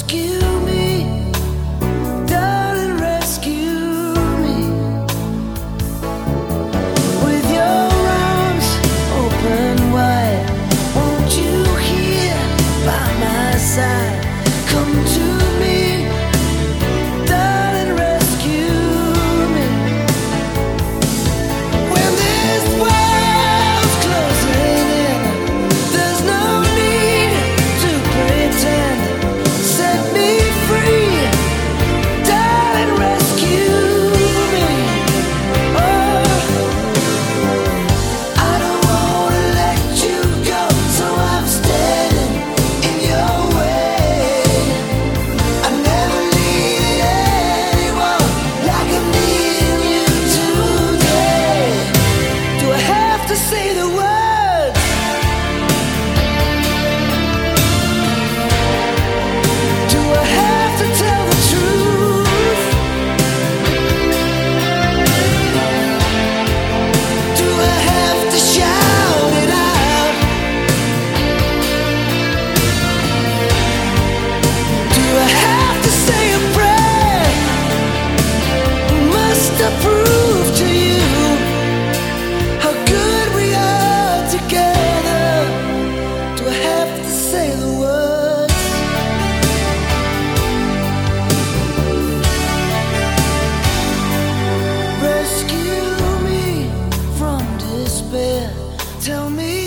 rescue me, darling, rescue me. With your arms open wide, won't you hear by my side? Come to me, darling, rescue me. When this world's closing in, there's no need to pretend. Set me free, darling, rescue me. Oh, I don't wanna let you go, so I'm standing in your way. I never needed anyone like I'm needing you today. Do I have to say the words? Do I have to tell the truth? Do I have to shout it out? Do I have to say a prayer? Must I prove to you how good we are together? Do I have to say the words? Rescue me from despair. Tell me